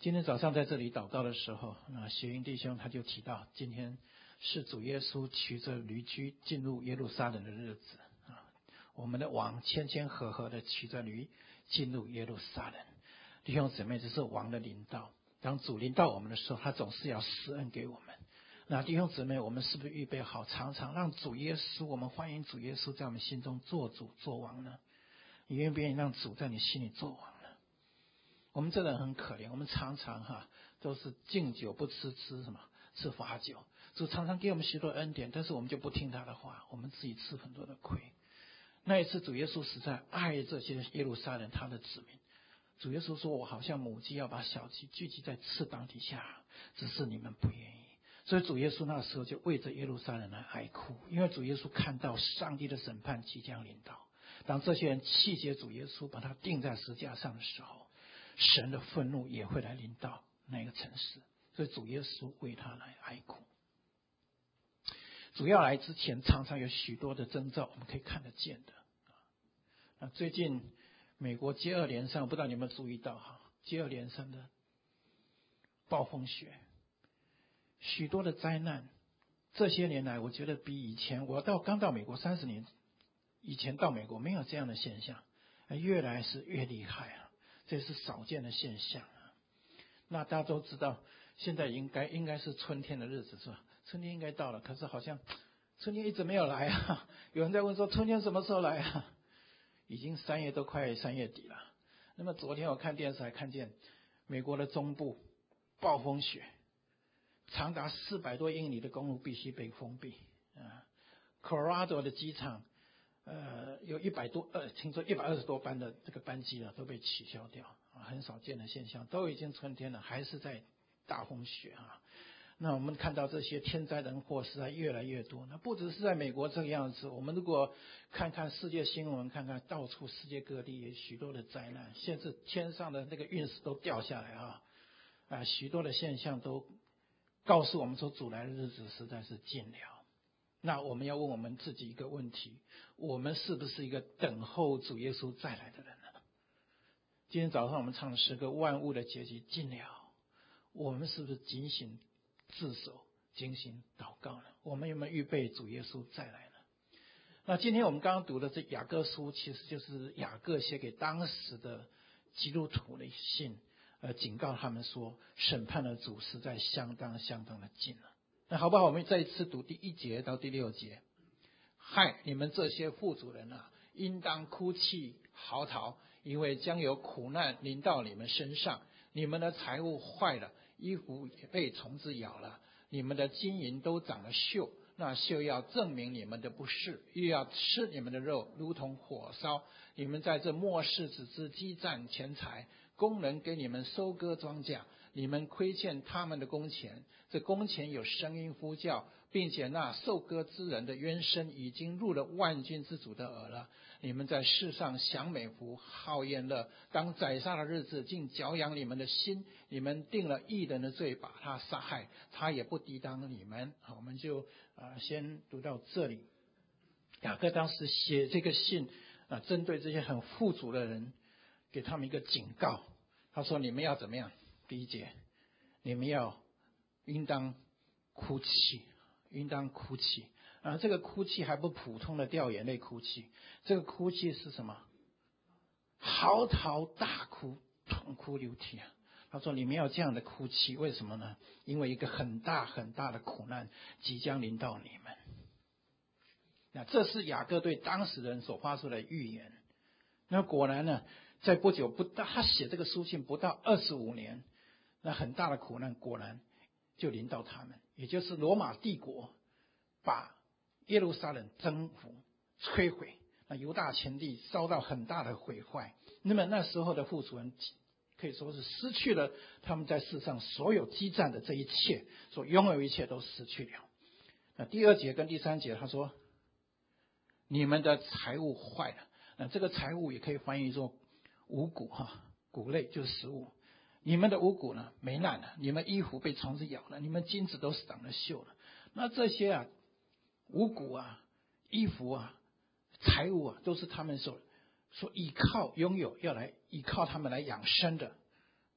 今天早上在这里祷告的时候，那协英弟兄他就提到，今天是主耶稣骑着驴驹进入耶路撒冷的日子啊。我们的王谦谦和和的骑着驴进入耶路撒冷。弟兄姊妹，这是王的领导。当主临到我们的时候，他总是要施恩给我们。那弟兄姊妹，我们是不是预备好，常常让主耶稣，我们欢迎主耶稣在我们心中做主做王呢？你愿不愿意让主在你心里做王呢？我们这人很可怜，我们常常都是敬酒不吃吃罚酒。主常常给我们许多恩典，但是我们就不听他的话，我们自己吃很多的亏。那一次主耶稣实在爱这些耶路撒冷他的子民，主耶稣说，我好像母鸡要把小鸡聚集在翅膀底下，只是你们不愿意。所以主耶稣那时候就为着耶路撒冷来哀哭，因为主耶稣看到上帝的审判即将临到。当这些人弃绝主耶稣，把他钉在十字架上的时候，神的愤怒也会来临到那个城市。所以主耶稣为他来哀哭。主要来之前，常常有许多的征兆我们可以看得见的。最近美国接二连三，我不知道你有没有注意到接二连三的暴风雪，许多的灾难。这些年来，我觉得比以前，我刚到美国30年以前到美国没有这样的现象，越来是越厉害啊，这是少见的现象啊。那大家都知道，现在应该是春天的日子是吧？春天应该到了，可是好像春天一直没有来啊。有人在问说，春天什么时候来啊？已经3月都快3月底了。那么昨天我看电视还看见美国的中部暴风雪，长达400多英里的公路必须被封闭啊。Colorado 的机场有听说120多班的这个班机都被取消掉啊，很少见的现象。都已经春天了，还是在大风雪啊。那我们看到这些天灾人祸实在越来越多。那不只是在美国这个样子，我们如果看看世界新闻，看看到处世界各地有许多的灾难，甚至天上的那个陨石都掉下来许多的现象都告诉我们说，主来的日子实在是近了。那我们要问我们自己一个问题，我们是不是一个等候主耶稣再来的人呢？今天早上我们唱的诗歌，万物的结局近了，我们是不是警醒自守，警醒祷告呢？我们有没有预备主耶稣再来呢？那今天我们刚刚读的这雅各书，其实就是雅各写给当时的基督徒的信，警告他们说，审判的主实在相当的近了。那好不好？我们再一次读第1节到第6节。嗨，你们这些富足人啊，应当哭泣嚎啕，因为将有苦难临到你们身上。你们的财物坏了，衣服也被虫子咬了，你们的金银都长了锈，那锈要证明你们的不是，又要吃你们的肉，如同火烧。你们在这末世只知积攒钱财，工人给你们收割庄稼，你们亏欠他们的工钱，这工钱有声音呼叫，并且那受割之人的冤声已经入了万军之主的耳了。你们在世上享美福，好宴乐，当宰杀的日子，竟搅养你们的心。你们定了义人的罪，把他杀害，他也不抵挡你们。好，我们就先读到这里。雅各当时写这个信针对这些很富足的人，给他们一个警告。他说，你们要怎么样？第1节，你们应当哭泣，应当哭泣这个哭泣还不普通的掉眼泪哭泣，这个哭泣是什么？嚎啕大哭，痛哭流涕啊。他说你们要这样的哭泣，为什么呢？因为一个很大的苦难即将临到你们。那这是雅各对当时人所发出的预言。那果然呢，在不久他写这个书信不到25年，那很大的苦难果然就临到他们，也就是罗马帝国把耶路撒冷征服摧毁，那犹大全地遭到很大的毁坏。那么那时候的富足人可以说是失去了他们在世上所有积攒的这一切，所拥有一切都失去了。那第2节跟第3节他说，你们的财物坏了。那这个财物也可以翻译作五谷谷类就是食物。你们的五谷呢霉烂了，你们衣服被虫子咬了，你们金子都是长了锈了。那这些五谷衣服财物都是他们所依靠拥有，要来依靠他们来养生的，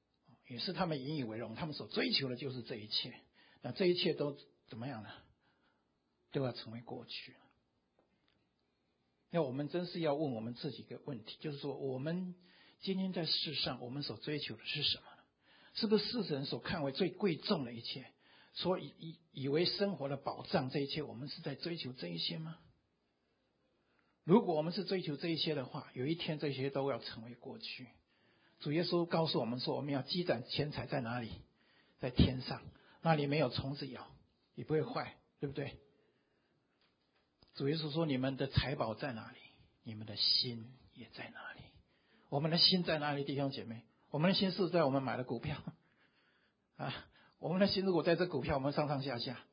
于是他们引以为荣，他们所追求的就是这一切。那这一切都怎么样呢？都要成为过去了。那我们真是要问我们自己一个问题，就是说我们今天在世上，我们所追求的是什么呢？是不是世人所看为最贵重的一切，所以为生活的保障，这一切我们是在追求这一些吗？如果我们是追求这一些的话，有一天这些都要成为过去。主耶稣告诉我们说，我们要积攒钱财在哪里？在天上，那里没有虫子咬，也不会坏，对不对？主耶稣说，你们的财宝在哪里，你们的心也在哪里。我们的心在哪里，弟兄姐妹？我们的心是在我们买的股票啊，我们的心如果在这股票，我们上上下下。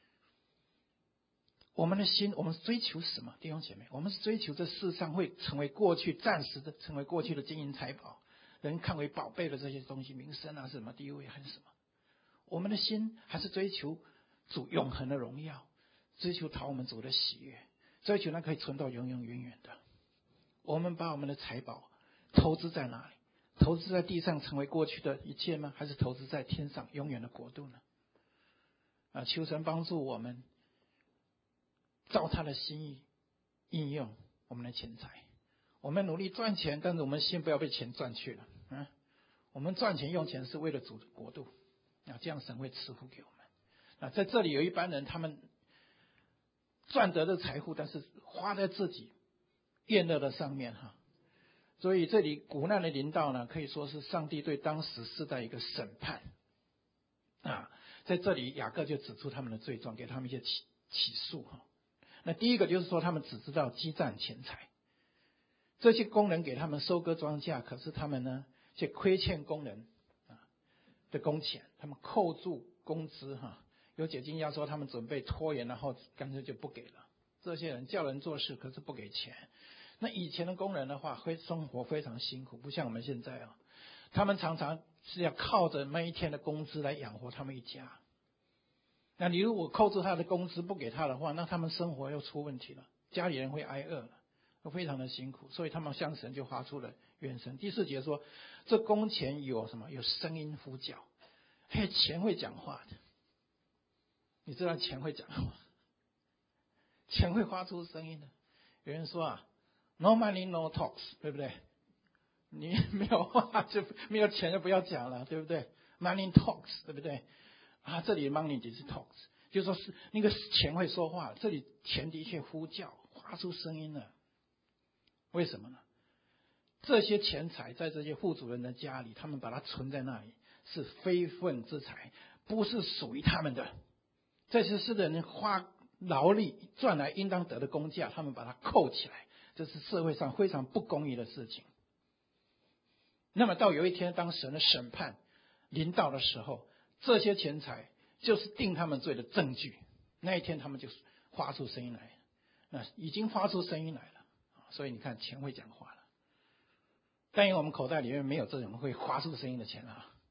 我们的心，我们追求什么，弟兄姐妹？我们是追求这世上会成为过去暂时的，成为过去的金银财宝，人看为宝贝的这些东西，名声啊，什么地位还是什么？我们的心还是追求主永恒的荣耀，追求讨我们主的喜悦，追求那可以存到永永远远的。我们把我们的财宝投资在哪里？投资在地上成为过去的一切吗？还是投资在天上永远的国度呢？求神帮助我们照他的心意应用我们的钱财。我们努力赚钱，但是我们心不要被钱赚去了。我们赚钱用钱是为了主的国度，这样神会赐福给我们。在这里有一般人，他们赚得的财富，但是花在自己厌乐的上面所以这里苦难的临到呢，可以说是上帝对当时世代一个审判在这里雅各就指出他们的罪状，给他们一些起诉那第一个就是说，他们只知道积攒钱财，这些工人给他们收割庄稼，可是他们呢却亏欠工人的工钱，他们扣住工资有解经家说他们准备拖延，然后干脆就不给了。这些人叫人做事，可是不给钱。那以前的工人的话，生活非常辛苦，不像我们现在他们常常是要靠着那一天的工资来养活他们一家。那你如果扣住他的工资不给他的话，那他们生活又出问题了，家里人会挨饿了，都非常的辛苦，所以他们向神就发出了怨声。第4节说，这工钱有什么？有声音呼叫。钱会讲话的，你知道钱会讲话，钱会发出声音的。有人说no money no talks， 对不对？你没有话就没有钱就不要讲了，对不对？ Money talks， 对不对？这里 money 只是 talks， 就说是那个钱会说话，这里钱的确呼叫，发出声音了。为什么呢？这些钱财在这些户主人的家里，他们把它存在那里，是非分之财，不是属于他们的。这些是人花劳力赚来应当得的工价，他们把它扣起来，这是社会上非常不公义的事情。那么到有一天，当神的审判临到的时候，这些钱财就是定他们罪的证据。那一天他们就发出声音来，那已经发出声音来了。所以你看，钱会讲话了。但因为我们口袋里面没有这种会发出声音的钱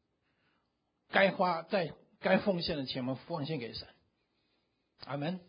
该奉献的钱，我们奉献给神。阿们。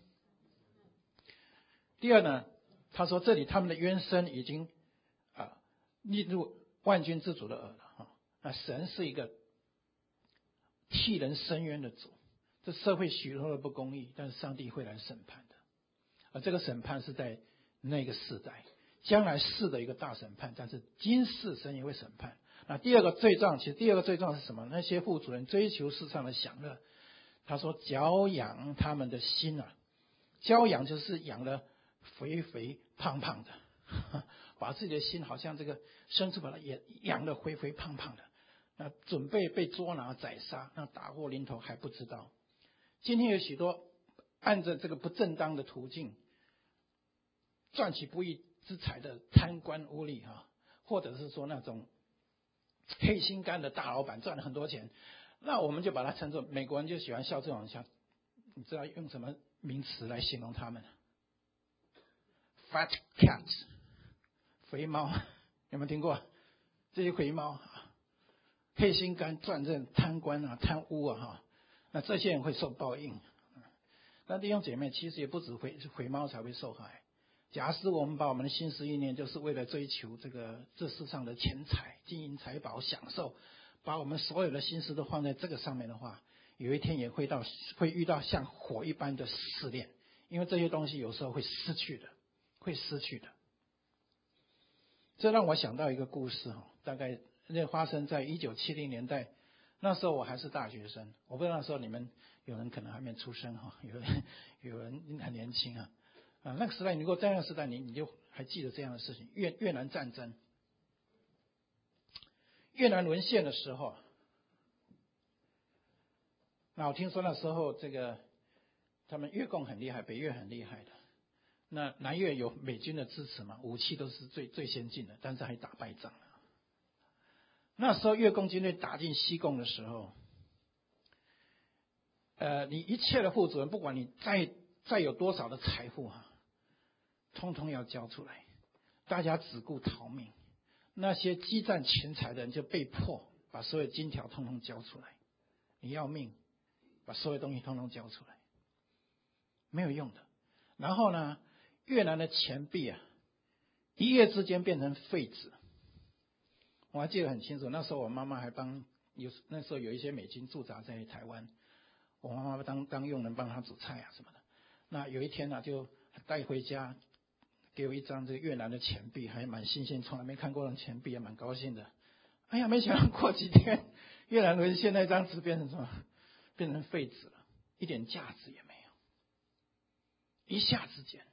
第二呢，他说这里他们的冤声已经逆入万军之主的耳了那神是一个替人伸冤的主，这社会许多的不公义，但是上帝会来审判的。而这个审判是在那个世代，将来世的一个大审判，但是今世神也会审判。那第二个罪状，其实第二个罪状是什么？那些户主人追求世上的享乐，他说教养他们的心教养就是养了肥肥胖胖的，把自己的心好像这个牲畜把它也养得肥肥胖胖的，准备被捉拿宰杀，那打过临头还不知道。今天有许多按着这个不正当的途径赚取不义之财的贪官污吏或者是说那种黑心干的大老板赚了很多钱，那我们就把它称作，美国人就喜欢笑这种像，你知道用什么名词来形容他们？Fat cats， 肥猫，有没有听过？这些肥猫黑心干赚这贪官贪污那这些人会受报应。那弟兄姐妹，其实也不止肥猫才会受害。假使我们把我们的心思意念就是为了追求这世上的钱财、金银财宝、享受， 把我们所有的心思都放在这个上面的话，有一天也会遇到像火一般的试炼，因为这些东西有时候会失去的。这让我想到一个故事，大概那发生在1970年代，那时候我还是大学生，我不知道那时候你们有人可能还没出生，有人很年轻啊。那个时代，如果在那个时代你就还记得这样的事情，越南战争，越南沦陷的时候，那我听说那时候这个他们越共很厉害，北越很厉害的。那南越有美军的支持嘛，武器都是最先进的，但是还打败仗。那时候越共军队打进西贡的时候，你一切的户主人，不管你再有多少的财富通通要交出来，大家只顾逃命。那些积攒钱财的人就被迫把所有金条通通交出来，你要命，把所有东西通通交出来，没有用的。然后呢，越南的钱币一夜之间变成废纸。我还记得很清楚，那时候我妈妈还那时候有一些美军驻扎在台湾，我妈妈当佣人帮她煮菜什么的。那有一天就带回家，给我一张这个越南的钱币，还蛮新鲜，从来没看过的钱币，也蛮高兴的。哎呀，没想到过几天，越南沦陷那张纸变成什么？变成废纸了，一点价值也没有。一下之间，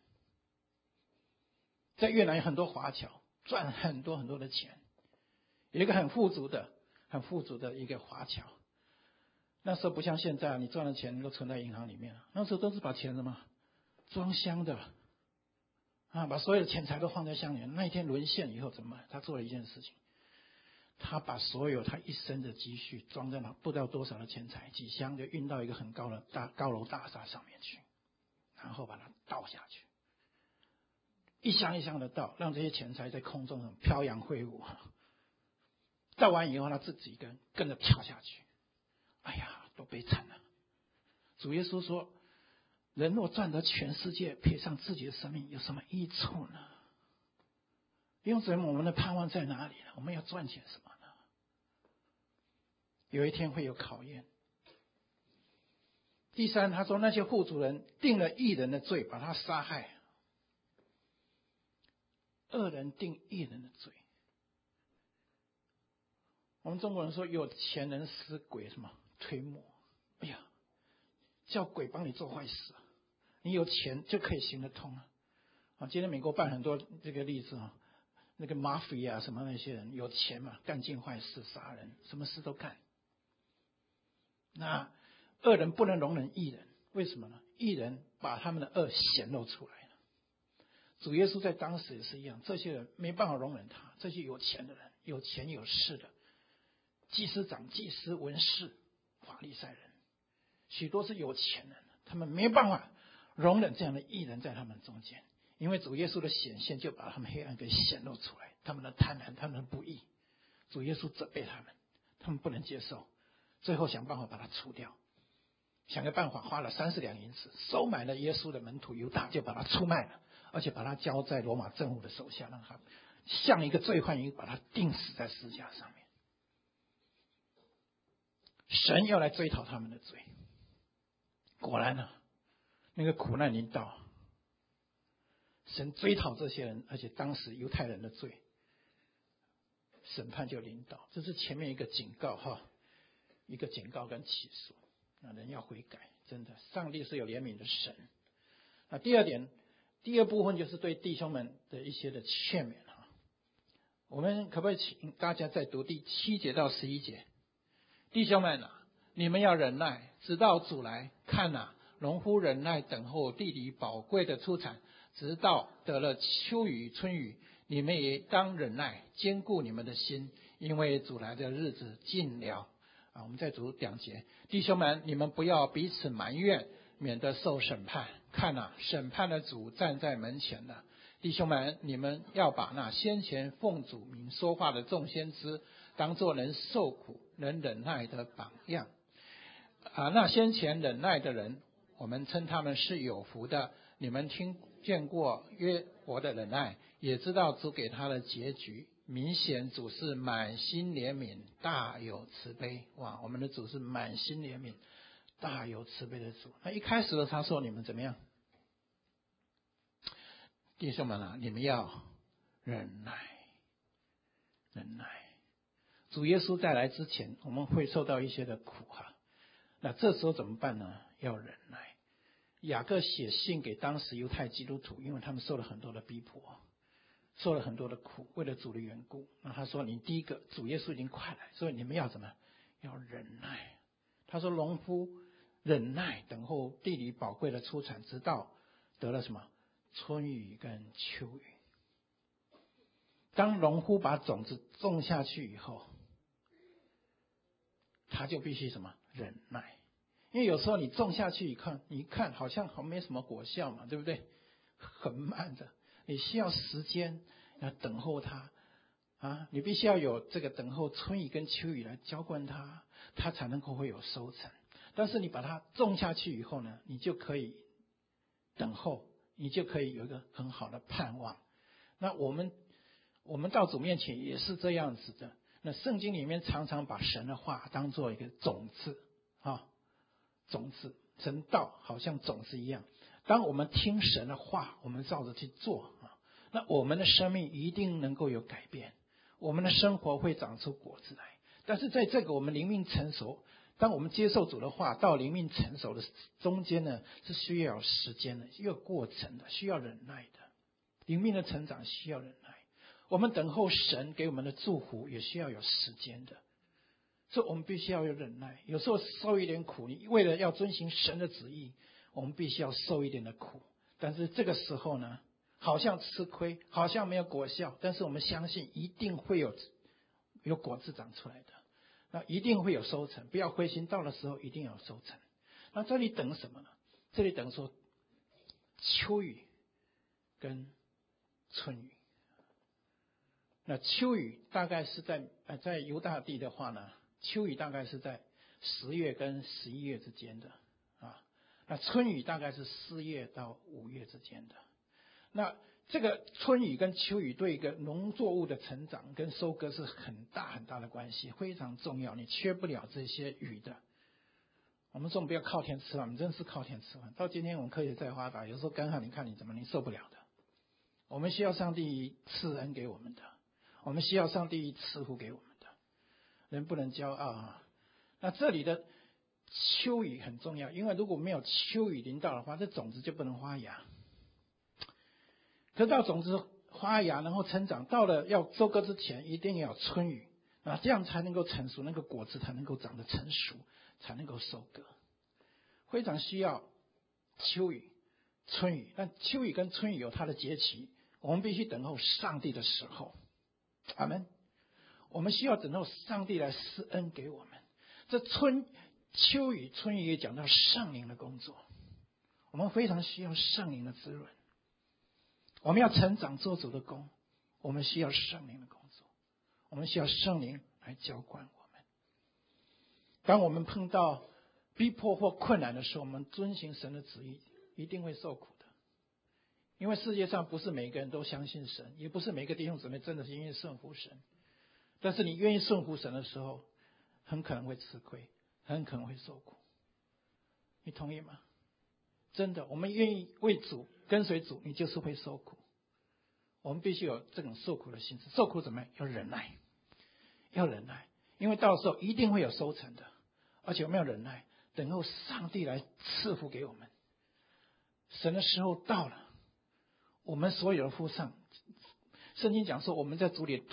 在越南有很多华侨赚很多很多的钱，有一个很富足的一个华侨。那时候不像现在，你赚的钱能够存在银行里面，那时候都是把钱装箱的把所有的钱财都放在箱里面。那一天沦陷以后怎么办？他做了一件事情，他把所有他一生的积蓄装在不知道多少的钱财，几箱就运到一个很高的高楼大厦上面去，然后把它倒下去，一箱一箱的倒，让这些钱财在空中飘扬挥舞。倒完以后，他自己一个人跟着跳下去。哎呀，多悲惨啊！主耶稣说，人若赚得全世界，赔上自己的生命，有什么益处呢？因此我们的盼望在哪里呢？我们要赚钱什么呢？有一天会有考验。第三，他说那些户主人定了义人的罪，把他杀害；恶人定义人的罪。我们中国人说有钱能使鬼什么推磨。哎呀，叫鬼帮你做坏事，你有钱就可以行得通今天美国办很多这个例子那个 mafia 什么那些人有钱嘛，干尽坏事，杀人，什么事都干。那恶人不能容忍义人，为什么呢？义人把他们的恶显露出来了。主耶稣在当时也是一样，这些人没办法容忍他，这些有钱的人，有钱有势的祭司长、祭司、文士、法利赛人，许多是有钱人，他们没办法容忍这样的义人在他们中间，因为主耶稣的显现就把他们黑暗给显露出来，他们的贪婪，他们的不义，主耶稣责备他们，他们不能接受，最后想办法把他除掉，想个办法，花了30两银子收买了耶稣的门徒犹大，就把他出卖了，而且把他交在罗马政府的手下，让他像一个罪犯一样把他钉死在十字架上面。神要来追讨他们的罪，果然那个苦难临到，神追讨这些人，而且当时犹太人的罪，审判就临到。这是前面一个警告一个警告跟起诉，那人要悔改，真的，上帝是有怜悯的神。那第二部分就是对弟兄们的一些的劝勉我们可不可以请大家再读第7节到11节？弟兄们你们要忍耐，直到主来。看农夫忍耐等候地里宝贵的出产，直到得了秋雨春雨。你们也当忍耐，坚固你们的心，因为主来的日子近了。我们再读2节。弟兄们，你们不要彼此埋怨，免得受审判。看审判的主站在门前了。弟兄们，你们要把那先前奉主名说话的众先知当作能受苦能忍耐的榜样那先前忍耐的人，我们称他们是有福的。你们听见过约伯的忍耐，也知道主给他的结局明显主是满心怜悯，大有慈悲。哇，我们的主是满心怜悯，大有慈悲的主。那一开始的他说你们怎么样？弟兄们啊，你们要忍耐，忍耐。主耶稣再来之前，我们会受到一些的苦哈。那这时候怎么办呢？要忍耐。雅各写信给当时犹太基督徒，因为他们受了很多的逼迫，受了很多的苦，为了主的缘故。那他说：“你第一个，主耶稣已经快来，所以你们要怎么？要忍耐。”他说：“农夫忍耐等候地里宝贵的出产，直到得了什么春雨跟秋雨。”当农夫把种子种下去以后，他就必须什么忍耐。因为有时候你种下去你看好像没什么果效嘛，对不对？很慢的，你需要时间要等候它啊，你必须要有这个等候春雨跟秋雨来浇灌它，它才能够会有收成。但是你把它种下去以后呢，你就可以等候，你就可以有一个很好的盼望。那我们到主面前也是这样子的。那圣经里面常常把神的话当做一个种子啊，种子，神道好像种子一样。当我们听神的话，我们照着去做啊，那我们的生命一定能够有改变，我们的生活会长出果子来。但是在这个我们灵命成熟，当我们接受主的话到灵命成熟的中间呢，是需要有时间的，需要过程的，需要忍耐的。灵命的成长需要忍耐，我们等候神给我们的祝福也需要有时间的。所以我们必须要有忍耐，有时候受一点苦，你为了要遵行神的旨意，我们必须要受一点的苦。但是这个时候呢，好像吃亏，好像没有果效，但是我们相信一定会有果子长出来的，那一定会有收成，不要灰心，到的时候一定有收成。那这里等什么呢？这里等说秋雨跟春雨。那秋雨大概是在犹大地的话呢，秋雨大概是在10月跟11月之间的啊，那春雨大概是4月到5月之间的。那这个春雨跟秋雨对一个农作物的成长跟收割是很大很大的关系，非常重要，你缺不了这些雨的。我们说不要靠天吃饭，我们真是靠天吃饭。到今天我们科学再发达，有时候干旱你看你受不了的。我们需要上帝赐恩给我们的，我们需要上帝赐福给我们的，人不能骄傲啊。那这里的秋雨很重要，因为如果没有秋雨临到的话，这种子就不能发芽。可到种子发芽然后成长，到了要收割之前，一定要有春雨啊，这样才能够成熟，那个果子才能够长得成熟，才能够收割。非常需要秋雨、春雨，但秋雨跟春雨有它的节期，我们必须等候上帝的时候。阿们。我们需要等候上帝来施恩给我们。这秋雨、春雨也讲到圣灵的工作，我们非常需要圣灵的滋润。我们要成长做主的工，我们需要圣灵的工作，我们需要圣灵来浇灌我们。当我们碰到逼迫或困难的时候，我们遵行神的旨意，一定会受苦的。因为世界上不是每个人都相信神，也不是每个弟兄姊妹真的是愿意顺服神。但是你愿意顺服神的时候，很可能会吃亏，很可能会受苦。你同意吗？真的，我们愿意为主跟随主，你就是会受苦。我们必须有这种受苦的心思。受苦怎么样？要忍耐，要忍耐，因为到时候一定会有收成的。而且我们要忍耐，等候上帝来赐福给我们。神的时候到了，我们所有的付上。圣经讲说，我们在主里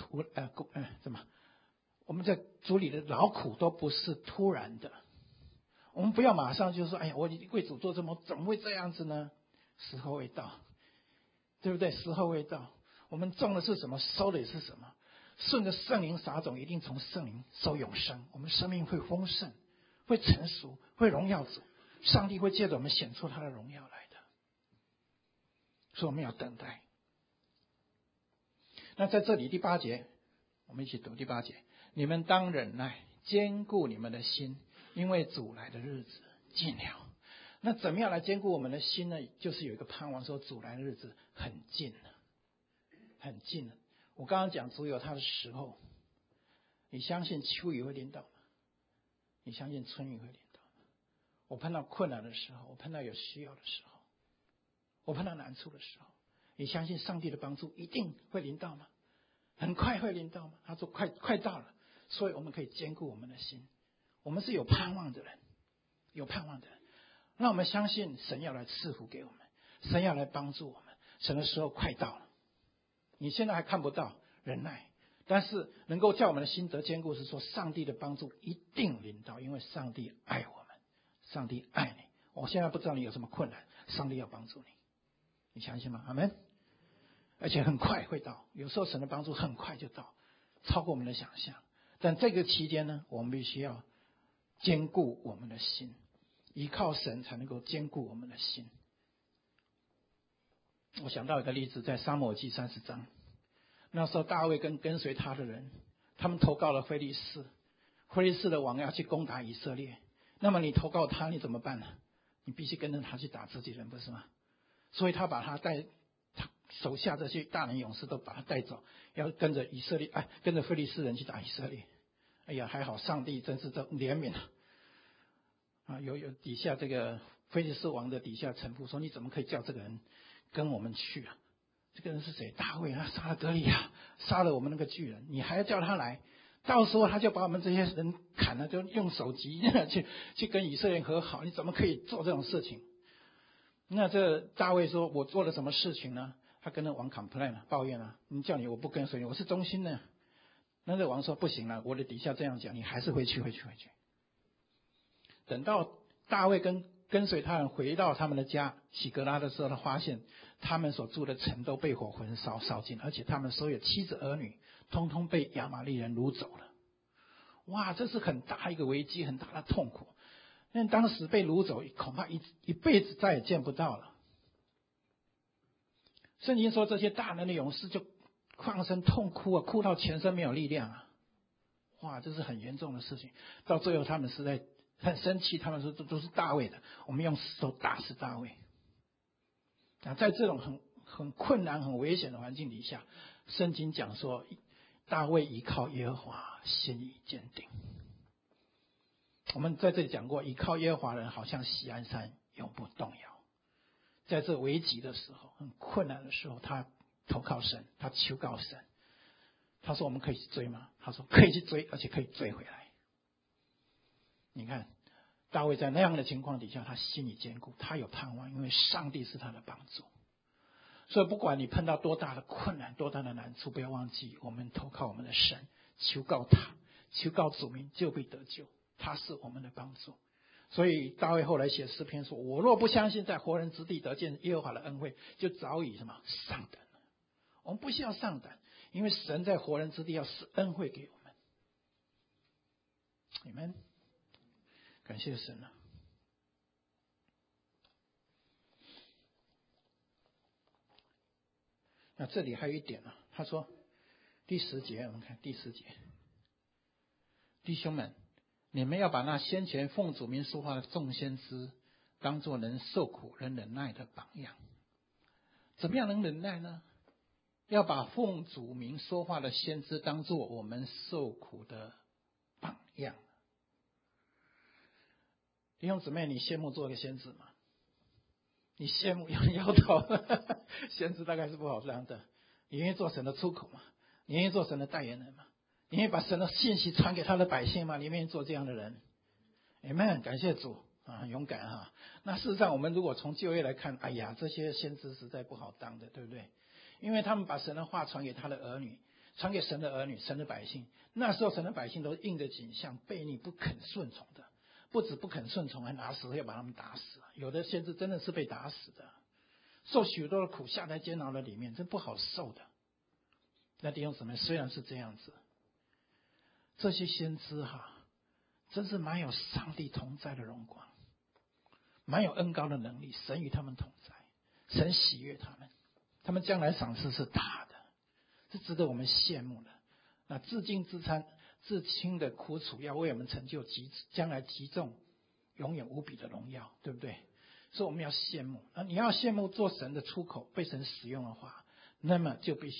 我们在主里的劳苦都不是突然的。我们不要马上就说：“哎呀，我为主做怎么会这样子呢？”时候未到，对不对？时候未到，我们种的是什么，收的也是什么。顺着圣灵撒种，一定从圣灵收永生。我们生命会丰盛，会成熟，会荣耀主。上帝会借着我们显出他的荣耀来的。所以我们要等待。那在这里第8节，我们一起读第8节：你们当忍耐，坚固你们的心，因为主来的日子近了。那怎么样来坚固我们的心呢？就是有一个盼望，说主来的日子很近了，很近了。 我刚刚讲主有他的时候，你相信秋雨会临到吗？你相信春雨会临到吗？我碰到困难的时候，我碰到有需要的时候，我碰到难处的时候，你相信上帝的帮助一定会临到吗？很快会临到吗？他说快到了，所以我们可以坚固我们的心。我们是有盼望的人，有盼望的人。让我们相信神要来赐福给我们，神要来帮助我们，神的时候快到了。你现在还看不到，忍耐，但是能够叫我们的心得坚固，是说上帝的帮助一定临到，因为上帝爱我们，上帝爱你。我现在不知道你有什么困难，上帝要帮助你，你相信吗？阿们。而且很快会到，有时候神的帮助很快就到，超过我们的想象。但这个期间呢，我们必须要坚固我们的心，依靠神才能够坚固我们的心。我想到一个例子，在撒母耳记30章，那时候大卫跟随他的人，他们投靠了非利士，非利士的王要去攻打以色列。那么你投靠他，你怎么办呢？你必须跟着他去打自己人，不是吗？所以他把他手下这些大能勇士都把他带走，要跟着跟着非利士人去打以色列。哎呀，还好上帝真是这怜悯啊！有底下这个非利士王的底下臣仆说：“你怎么可以叫这个人跟我们去啊？这个人是谁？大卫啊，杀了歌利亚，杀了我们那个巨人，你还要叫他来？到时候他就把我们这些人砍了，就用手击去跟以色列和好，你怎么可以做这种事情？”那这大卫说：“我做了什么事情呢？”他跟那王 complain 抱怨啊，你叫你我不跟随你，我是忠心的。那这王说：“不行了，我的底下这样讲，你还是回去。”等到大卫跟随他人回到他们的家喜格拉的时候，他发现他们所住的城都被火焚烧尽，而且他们所有妻子儿女通通被亚玛力人掳走了。哇，这是很大一个危机，很大的痛苦。因为当时被掳走，恐怕一辈子再也见不到了。圣经说这些大能的勇士就放声痛哭啊，哭到全身没有力量啊！哇，这是很严重的事情。到最后他们实在很生气，他们说这都是大卫的，我们用石头打死大卫。在这种很困难、很危险的环境底下，圣经讲说大卫依靠耶和华，心意坚定。我们在这里讲过，依靠耶和华的人好像锡安山，永不动摇。在这危急的时候，很困难的时候，他投靠神，他求告神。他说：“我们可以去追吗？”他说：“可以去追，而且可以追回来。”你看，大卫在那样的情况底下，他心里坚固，他有盼望，因为上帝是他的帮助。所以，不管你碰到多大的困难、多大的难处，不要忘记，我们投靠我们的神，求告他，求告主名，就必得救。他是我们的帮助。所以大卫后来写诗篇说：“我若不相信在活人之地得见耶和华的恩惠，就早已上胆了。”我们不需要上胆，因为神在活人之地要施恩惠给我们。你们感谢神啊！那这里还有一点呢，他说第10节，我们看第10节，弟兄们，你们要把那先前奉主名说话的众先知当作能受苦能忍耐的榜样。怎么样能忍耐呢？要把奉主名说话的先知当作我们受苦的榜样。弟兄姊妹，你羡慕做一个先知吗？你羡慕摇头，先知大概是不好当的。你愿意做神的出口吗？你愿意做神的代言人吗？你愿意把神的信息传给他的百姓吗？你愿意做这样的人？ Amen， 感谢主啊，很勇敢啊。那事实上我们如果从就业来看，哎呀，这些先知实在不好当的，对不对？因为他们把神的话传给他的儿女，传给神的儿女，神的百姓。那时候神的百姓都应着景象，悖逆不肯顺从的，不止不肯顺从，还拿石头要把他们打死。有的先知真的是被打死的，受许多的苦，下在监牢的里面，真不好受的。那弟兄姊妹，虽然是这样子，这些先知真是蛮有上帝同在的荣光，蛮有恩膏的能力，神与他们同在，神喜悦他们，他们将来赏赐是大的，是值得我们羡慕的。那自尽自参自轻的苦楚，要为我们成就将来极重永远无比的荣耀，对不对？所以我们要羡慕。你要羡慕做神的出口，被神使用的话，那么就必须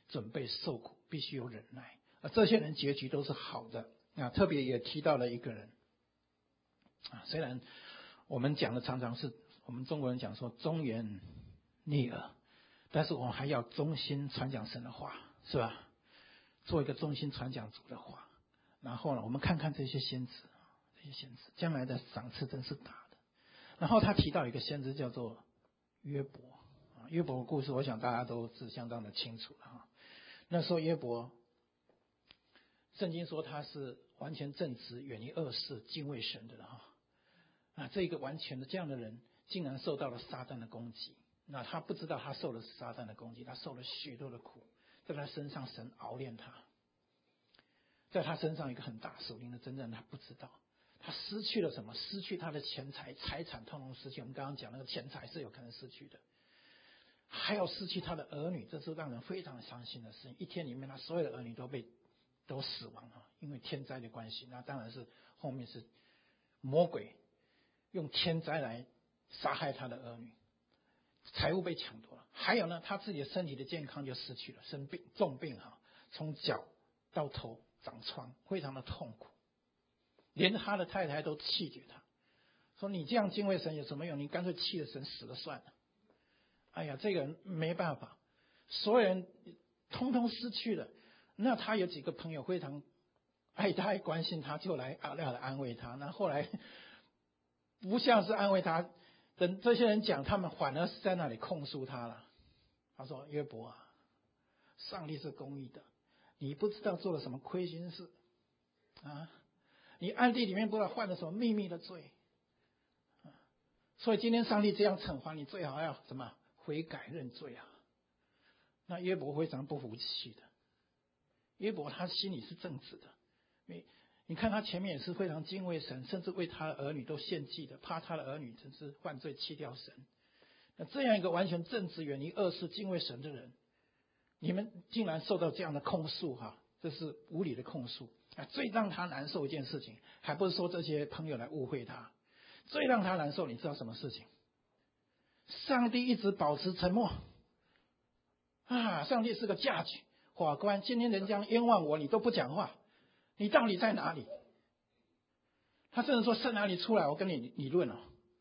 准备受苦，必须有忍耐。而这些人结局都是好的啊。特别也提到了一个人啊，虽然我们讲的常常是我们中国人讲说忠言逆耳，但是我们还要忠心传讲神的话，是吧？做一个忠心传讲主的话。然后呢，我们看看这些先知将来的赏赐真是大的。然后他提到一个先知叫做约伯啊，约伯的故事我想大家都是相当的清楚了啊。那时候约伯，圣经说他是完全正直，远离恶事，敬畏神的哈啊，这个完全的这样的人，竟然受到了撒旦的攻击。那他不知道他受的是撒旦的攻击，他受了许多的苦，在他身上神熬炼他，在他身上一个很大属灵的征战，他不知道。他失去了什么？失去他的钱财、财产，通通失去。我们刚刚讲那个钱财是有可能失去的，还要失去他的儿女，这是让人非常伤心的事情。一天里面，他所有的儿女都死亡了，因为天灾的关系。那当然是后面是魔鬼用天灾来杀害他的儿女，财物被抢夺了。还有呢，他自己的身体的健康就失去了，生病重病哈，从脚到头长疮，非常的痛苦。连他的太太都气绝他，说你这样敬畏神有什么用？你干脆弃了神，死了算了。哎呀，这个人没办法，所有人通通失去了。那他有几个朋友非常爱他、爱关心他，就来安慰他。那后来不像是安慰他，等这些人讲，他们反而是在那里控诉他了。他说：“约伯啊，上帝是公义的，你不知道做了什么亏心事啊。你暗地里面不知道犯了什么秘密的罪，所以今天上帝这样惩罚你，最好要什么悔改认罪啊。”那约伯非常不服气的，约伯他心里是正直的，你看他前面也是非常敬畏神，甚至为他的儿女都献祭的，怕他的儿女真是犯罪弃掉神。那这样一个完全正直、远离恶事、敬畏神的人，你们竟然受到这样的控诉哈，这是无理的控诉。最让他难受一件事情，还不是说这些朋友来误会他，最让他难受，你知道什么事情？上帝一直保持沉默啊！上帝是个架局法官，今天人家冤枉我，你都不讲话，你到底在哪里？他甚至说在哪里出来，我跟你理论哦。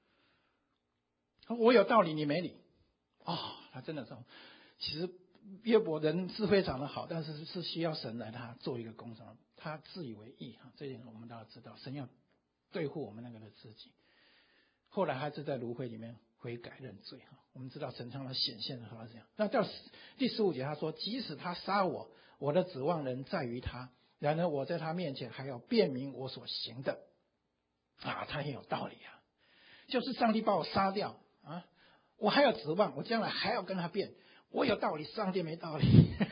我有道理，你没理哦。他真的是，其实约伯人是非常的好，但是是需要神来他做一个工程，他自以为义哈，这点我们都要知道，神要对付我们那个的自己。后来还是在芦荟里面悔改认罪哈，我们知道神向他显现的话这样。那到第15节他说：“即使他杀我，我的指望仍在于他；然而我在他面前还要辨明我所行的。”啊，他很有道理啊，就是上帝把我杀掉啊，我还要指望，我将来还要跟他辩。我有道理，上帝没道理。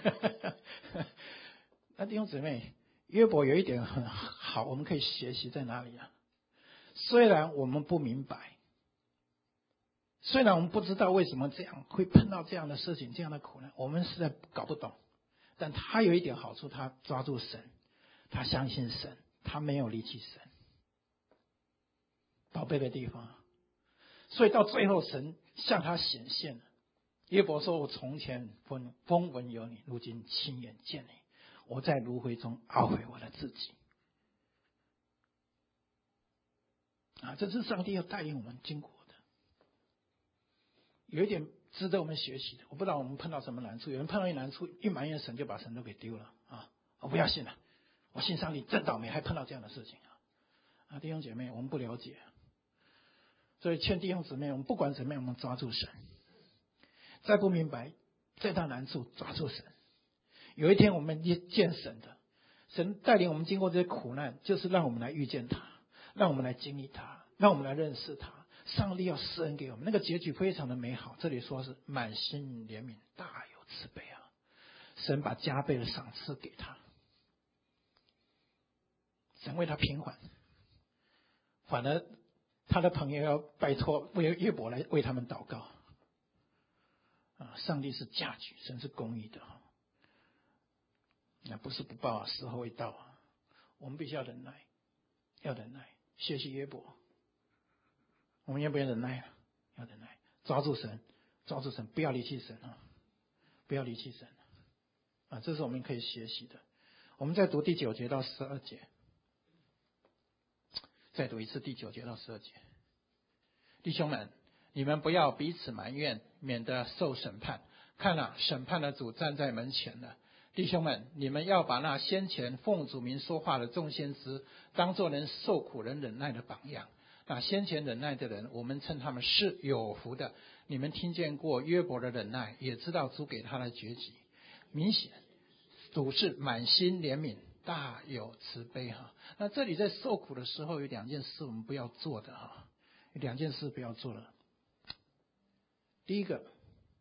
那弟兄姊妹，约伯有一点很好，我们可以学习在哪里啊？虽然我们不明白，虽然我们不知道为什么这样会碰到这样的事情、这样的苦难，我们实在搞不懂。但他有一点好处，他抓住神，他相信神，他没有离弃神。宝贝的地方，所以到最后神向他显现了。约伯说：“我从前风闻有你，如今亲眼见你。我在芦荟中懊悔我的自己。”啊，这是上帝要带领我们经过的，有一点值得我们学习的。我不知道我们碰到什么难处，有人碰到一难处，一埋怨神就把神都给丢了啊！我不要信了，我信上帝真倒霉，还碰到这样的事情啊！弟兄姐妹，我们不了解，所以劝弟兄姊妹，我们不管怎么样，我们抓住神。再不明白，再大难处，抓住神。有一天我们见神的，神带领我们经过这些苦难，就是让我们来遇见他，让我们来经历他，让我们来认识他。上帝要施恩给我们，那个结局非常的美好。这里说是满心怜悯，大有慈悲啊！神把加倍的赏赐给他，神为他平缓，反而他的朋友要拜托为约伯来为他们祷告。上帝是架局，神是公义的，那不是不报，时候未到啊！我们必须要忍耐，要忍耐。学习约伯，我们要不要忍耐啊？要忍耐，抓住神，抓住神，不要离弃神啊！不要离弃神这是我们可以学习的。我们再读第9节到12节，再读一次第9节到12节。弟兄们，你们不要彼此埋怨，免得受审判。看啊，审判的主站在门前了。弟兄们，你们要把那先前奉主名说话的众先知，当作能受苦人忍耐的榜样。那先前忍耐的人，我们称他们是有福的。你们听见过约伯的忍耐，也知道主给他的结局。明显主是满心怜悯，大有慈悲那这里在受苦的时候，有2件事我们不要做的有2件事不要做的。第一个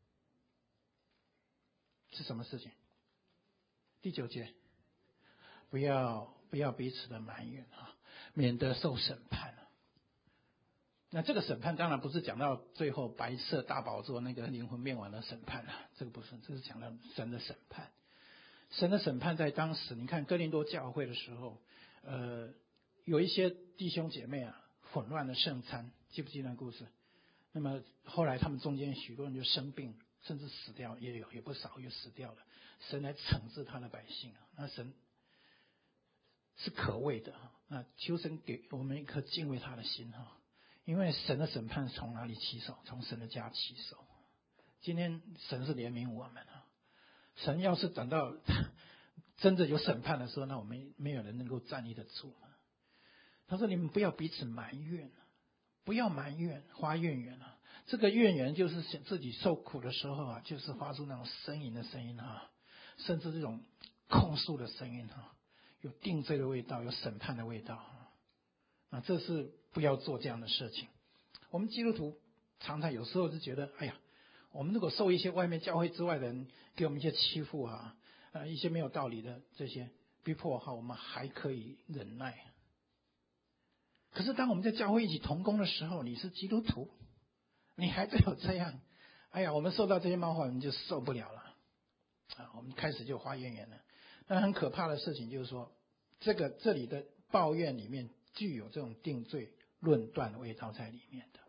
是什么事情？第9节，不要彼此的埋怨免得受审判。那这个审判当然不是讲到最后白色大宝座那个灵魂灭亡的审判这个不是，这是讲到神的审判。神的审判在当时，你看哥林多教会的时候，有一些弟兄姐妹混乱了圣餐，记不记得那故事？那么后来他们中间许多人就生病，甚至死掉，也不少又死掉了。神来惩治他的百姓那神是可畏的那求神给我们一颗敬畏他的心因为神的审判从哪里起手？从神的家起手。今天神是怜悯我们神要是等到真的有审判的时候，那我们没有人能够站立得住他说你们不要彼此埋怨，不要埋怨发怨言这个怨言就是自己受苦的时候就是发出那种呻吟的声音甚至这种控诉的声音有定罪的味道，有审判的味道这是不要做这样的事情。我们基督徒常常有时候是觉得，哎呀，我们如果受一些外面教会之外的人给我们一些欺负一些没有道理的这些逼迫我们还可以忍耐。可是当我们在教会一起同工的时候，你是基督徒，你还对我这样，哎呀，我们受到这些冒犯，我们就受不了了我们开始就发怨言了。那很可怕的事情就是说，这里的抱怨里面具有这种定罪论断的味道在里面的。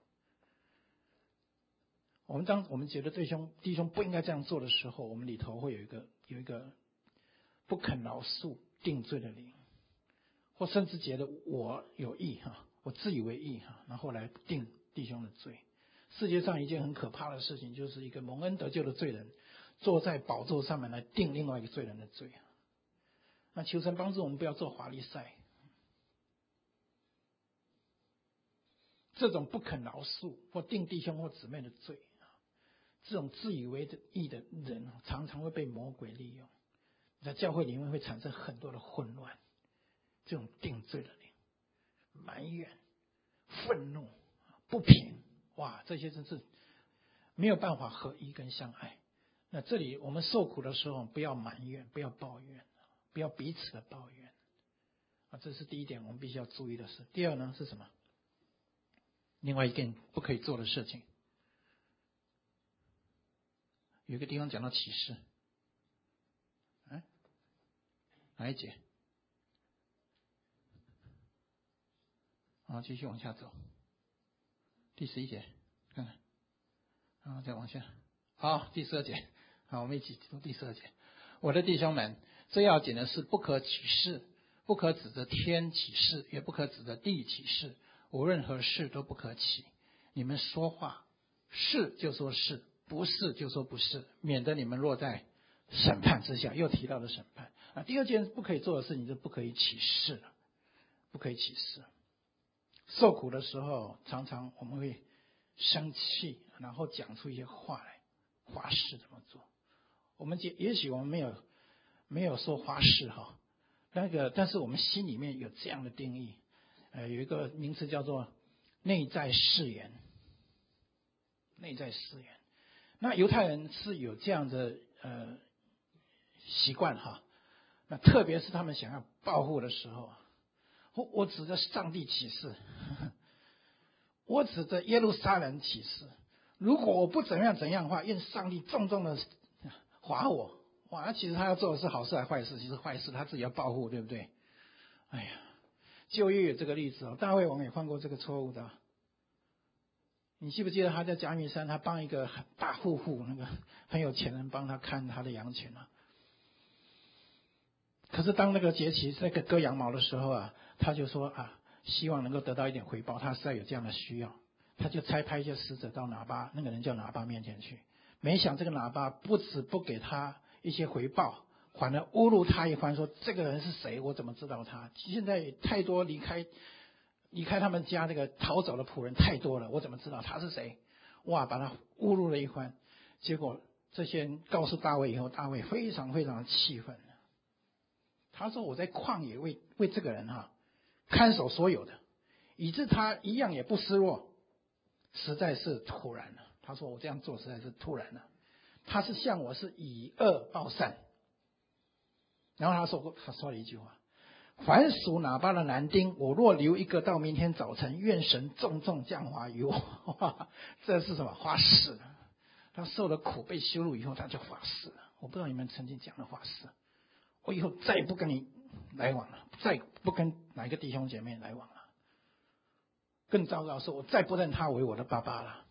当我们觉得弟兄不应该这样做的时候，我们里头会有一个不肯饶恕定罪的灵，或甚至觉得我有义我自以为义然后来定弟兄的罪。世界上一件很可怕的事情，就是一个蒙恩得救的罪人坐在宝座上面来定另外一个罪人的罪那求神帮助我们不要做法利赛，这种不肯饶恕或定弟兄或姊妹的罪这种自以为的义的人常常会被魔鬼利用，在教会里面会产生很多的混乱。这种定罪的灵、埋怨、愤怒、不平，这些真是没有办法合一跟相爱。那这里我们受苦的时候，不要埋怨，不要抱怨，不要彼此的抱怨这是第一点我们必须要注意的事。第二呢是什么？另外一件不可以做的事情，有一个地方讲到启示哪一节？继续往下走，第11节，看看，再往下，好，第12节，好，我们一起读第12节。我的弟兄们，最要紧的是不可起誓，不可指着天起誓，也不可指着地起誓，无论何事都不可起。你们说话，是就说是，不是就说不是，免得你们落在审判之下。又提到了审判第二件不可以做的事情，就不可以起誓了，不可以起誓。受苦的时候，常常我们会生气，然后讲出一些话来，发誓怎么做。也许我们没有说发誓但是我们心里面有这样的定义，有一个名词叫做内在誓言。内在誓言，那犹太人是有这样的习惯那特别是他们想要报复的时候，我指着上帝起誓，我指着耶路撒冷起誓，如果我不怎样怎样的话，愿上帝重重的罚我。那其实他要做的是好事还是坏事？其实坏事，他自己要报复，对不对？哎呀，旧约有这个例子大卫王也犯过这个错误的。你记不记得他在加密山，他帮一个大富户，那个很有钱人帮他看他的羊群可是当那个节期在割羊毛的时候啊，他就说啊，希望能够得到一点回报，他实在有这样的需要，他就差派一些使者到拿巴，那个人叫拿巴面前去。没想这个拿巴不止不给他一些回报，反而侮辱他一番，说这个人是谁？我怎么知道他？现在太多离开他们家这个逃走的仆人太多了，我怎么知道他是谁？哇，把他侮辱了一番。结果这些人告诉大卫以后，大卫非常非常的气愤。他说我在旷野为这个人看守所有的，以致他一样也不失落，实在是突然了。他说我这样做实在是突然了，他是向我是以恶报善。然后他说了一句话，凡属拿巴的男丁，我若留一个到明天早晨，愿神重重降罚于我。这是什么？发誓了。他受了苦被羞辱以后，他就发誓了。我不知道你们曾经讲的发誓，我以后再也不跟你来往了，再不跟哪一个弟兄姐妹来往了。更糟糕的是，我再不认他为我的爸爸了。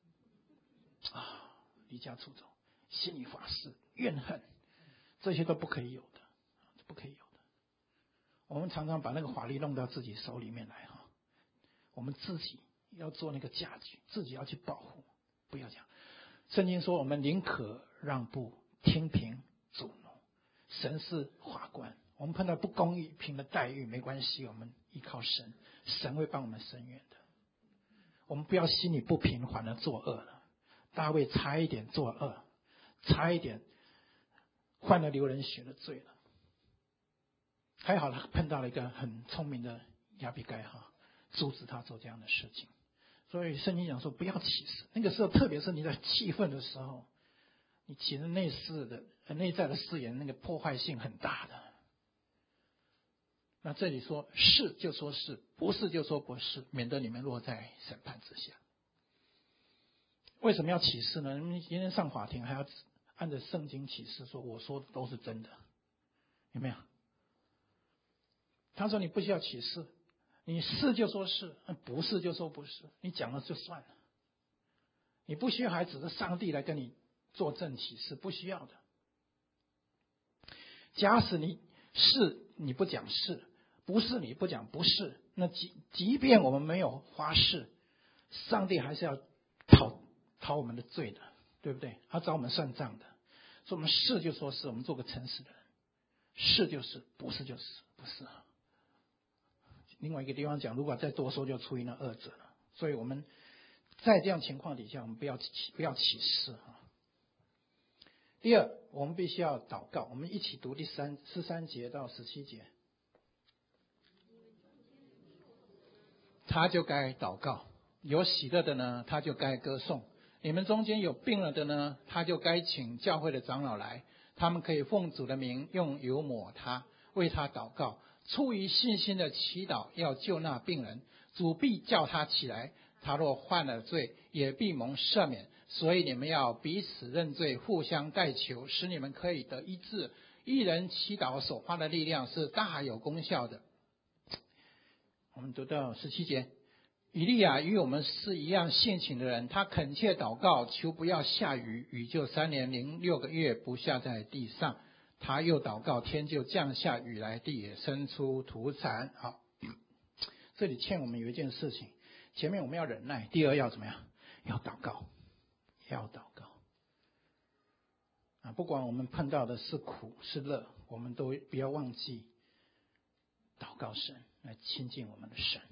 离家出走，心里发誓怨恨，这些都不可以有的，不可以有的。我们常常把那个法律弄到自己手里面来我们自己要做那个架局，自己要去保护，不要讲。圣经说我们宁可让步，听凭主怒。神是法官，我们碰到不公平的待遇没关系，我们依靠神，神会帮我们伸冤的。我们不要心里不平，反而作恶了。大卫差一点作恶，差一点犯了流人血的罪了。还好他碰到了一个很聪明的亚比该阻止他做这样的事情。所以圣经讲说不要起誓，那个时候特别是你在气愤的时候，你起的内在的誓言，那个破坏性很大的。那这里说是就说是，不是就说不是，免得你们落在审判之下。为什么要起誓呢？你今天上法庭还要按着圣经起誓，说我说的都是真的，有没有？他说你不需要起誓，你是就说是，不是就说不是，你讲了就算了。你不需要还指着上帝来跟你作证起誓，不需要的。假使你是你不讲是，不是你不讲不是，那即便我们没有发誓，上帝还是要讨我们的罪的，对不对？他找我们算账的。所以我们是就说是，我们做个诚实的人，是就是，不是就是不是。另外一个地方讲，如果再多说就出于那恶者了。所以我们在这样情况底下，我们不要起誓第二，我们必须要祷告。我们一起读13节到17节。他就该祷告，有喜乐的呢，他就该歌颂。你们中间有病了的呢，他就该请教会的长老来，他们可以奉主的名用油抹他，为他祷告。出于信心的祈祷要救那病人，主必叫他起来。他若犯了罪，也必蒙赦免。所以你们要彼此认罪，互相代求，使你们可以得医治。一人祈祷所发的力量是大有功效的。我们读到17节，以利亚与我们是一样性情的人，他恳切祷告，求不要下雨，雨就3年06个月不下在地上。他又祷告，天就降下雨来，地也生出土产。好，这里欠我们有一件事情，前面我们要忍耐，第二要怎么样？要祷告，要祷告不管我们碰到的是苦是乐，我们都不要忘记祷告神，来亲近我们的神。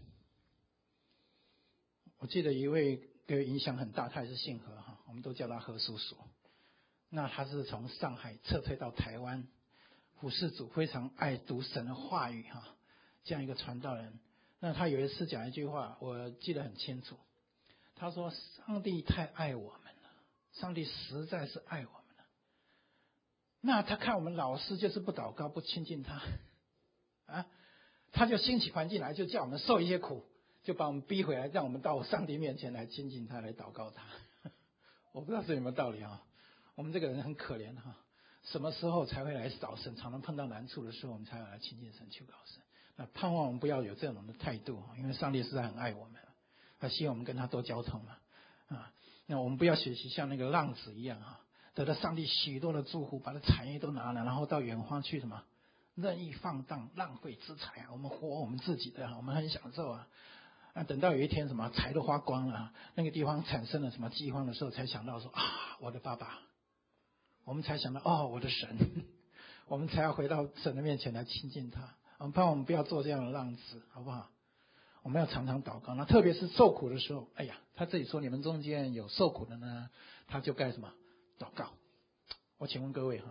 我记得一位给我影响很大，他也是姓何我们都叫他何叔叔。那他是从上海撤退到台湾，服侍主，非常爱读神的话语这样一个传道人。那他有一次讲一句话，我记得很清楚。他说：上帝太爱我们了，上帝实在是爱我们了。那他看我们老是就是不祷告，不亲近他他就兴起环境来，就叫我们受一些苦，就把我们逼回来，让我们到上帝面前来亲近他，来祷告他。我不知道这有没有道理我们这个人很可怜什么时候才会来找神？常常碰到难处的时候，我们才会来亲近神，求告神。那盼望我们不要有这种的态度因为上帝实在很爱我们，他希望我们跟他多交通那我们不要学习像那个浪子一样得到上帝许多的祝福，把他产业都拿了，然后到远方去什么任意放荡、浪费资财啊，我们活我们自己的，我们很享受啊。等到有一天什么财都花光了，那个地方产生了什么饥荒的时候，才想到说我的爸爸，我们才想到我的神，我们才要回到神的面前来亲近他。我们盼望我们不要做这样的浪子，好不好？我们要常常祷告，那特别是受苦的时候，他这里说你们中间有受苦的呢，他就该什么祷告。我请问各位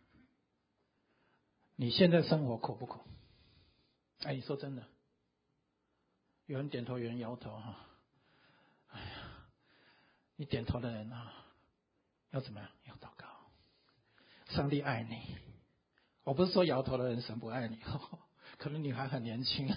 你现在生活苦不苦？你说真的，有人点头，有人摇头你点头的人要怎么样？要祷告。上帝爱你。我不是说摇头的人神不爱你，可能你还很年轻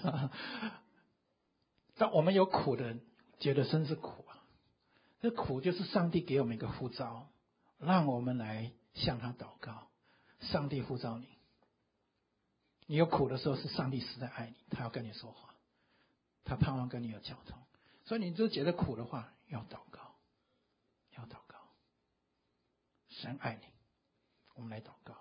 但我们有苦的人觉得真是苦这苦就是上帝给我们一个呼召，让我们来向他祷告。上帝呼召你，你有苦的时候是上帝实在爱你，他要跟你说话，他盼望跟你有交通。所以你就觉得苦的话，要祷告，要祷告。神爱你，我们来祷告。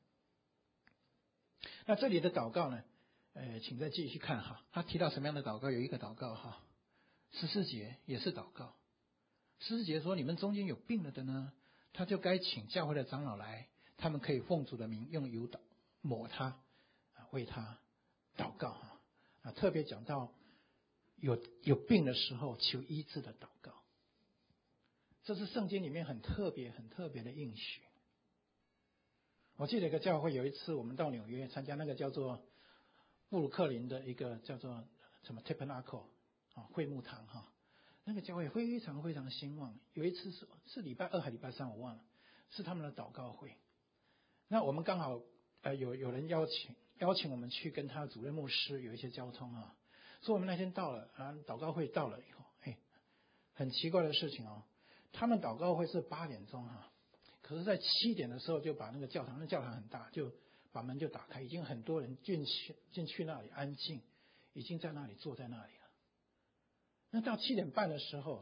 那这里的祷告呢，请再继续看他提到什么样的祷告？有一个祷告14节也是祷告。14节说，你们中间有病了的呢，他就该请教会的长老来，他们可以奉主的名用油抹他，为他祷告特别讲到有病的时候求医治的祷告，这是圣经里面很特别的应许。我记得一个教会，有一次我们到纽约参加那个叫做布鲁克林的一个叫做什么 Tabernacle 会幕堂那个教会非常兴旺。有一次是礼拜2还礼拜3我忘了，是他们的祷告会。那我们刚好有人邀请我们去跟他的主任牧师有一些交通所以我们那天到了祷告会到了以后，很奇怪的事情他们祷告会是8点钟可是在7点的时候就把那个教堂，那教堂很大，就把门就打开，已经很多人进去那里安静，已经在那里坐在那里了。那到7点半的时候，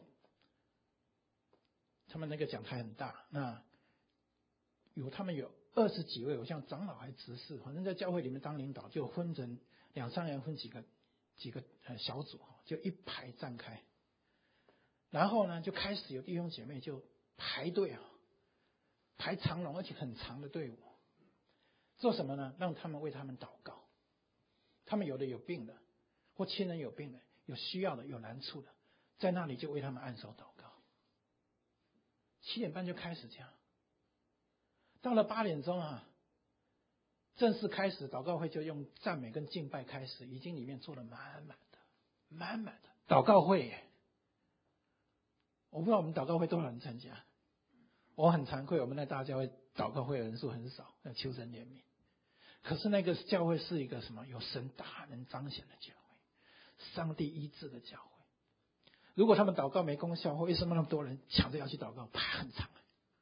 他们那个讲台很大，那他们有20几位，好像长老还执事，反正在教会里面当领导，就分成2-3人分几个小组，就一排站开，然后呢就开始有弟兄姐妹就排队排长龙，而且很长的队伍。做什么呢？让他们为他们祷告。他们有的有病的，或亲人有病的，有需要的，有难处的，在那里就为他们按手祷告。7点半就开始这样，到了8点钟正式开始祷告会，就用赞美跟敬拜开始，已经里面坐了满满的祷告会耶。我不知道我们祷告会多少人参加，我很惭愧，我们那大教会祷告会的人数很少，要求神怜悯。可是那个教会是一个什么？有神大能彰显的教会，上帝医治的教会。如果他们祷告没功效，为什么那么多人抢着要去祷告？排很长。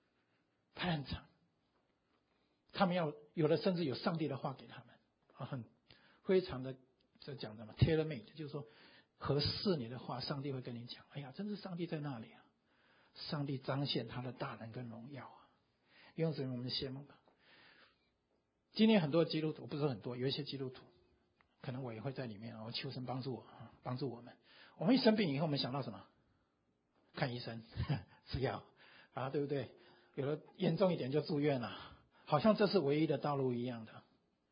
他们有的甚至有上帝的话给他们很非常的这讲的嘛 tailor made， 就是说合适你的话，上帝会跟你讲。真是上帝在那里上帝彰显他的大能跟荣耀因此我们羡慕吧。今天很多基督徒，不是很多，有一些基督徒，可能我也会在里面我求神帮助我们。我们一生病以后，我们想到什么？看医生吃药对不对？有的严重一点就住院了，好像这是唯一的道路一样的。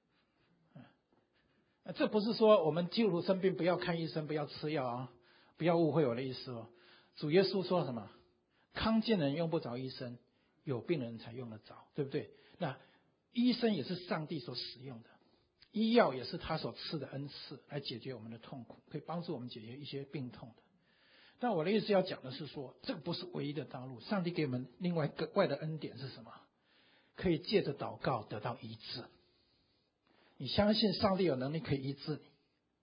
这不是说我们基督徒生病不要看医生，不要吃药不要误会我的意思主耶稣说什么？康健人用不着医生，有病人才用得着，对不对？那医生也是上帝所使用的，医药也是他所赐的恩赐，来解决我们的痛苦，可以帮助我们解决一些病痛的。但我的意思要讲的是说，这个不是唯一的道路。上帝给我们另外格外的恩典是什么？可以借着祷告得到医治。你相信上帝有能力可以医治你？